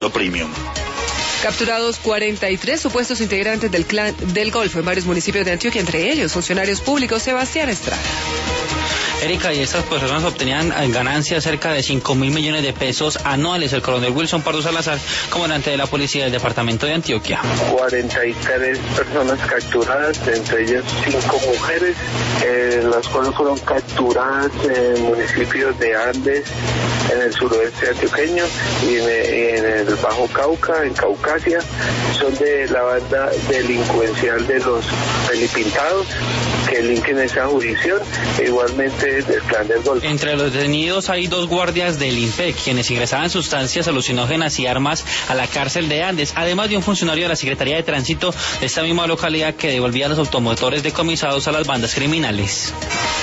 Premium. Capturados 43 supuestos integrantes del Clan del Golfo en varios municipios de Antioquia, entre ellos funcionarios públicos. Sebastián Estrada. Erika, y estas personas obtenían ganancias cerca de 5.000 millones de pesos anuales. El coronel Wilson Pardo Salazar, comandante de la policía del departamento de Antioquia. 43 personas capturadas, entre ellas 5 mujeres, las cuales fueron capturadas en municipios de Andes, en el suroeste antioqueño y en el Bajo Cauca, en Caucasia. Son de la banda delincuencial de los Pelipintados, que delinquen esa jurisdicción, e igualmente del Clan del Golfo. Entre los detenidos hay 2 guardias del INPEC, quienes ingresaban sustancias alucinógenas y armas a la cárcel de Andes, además de un funcionario de la Secretaría de Tránsito de esta misma localidad que devolvía los automotores decomisados a las bandas criminales.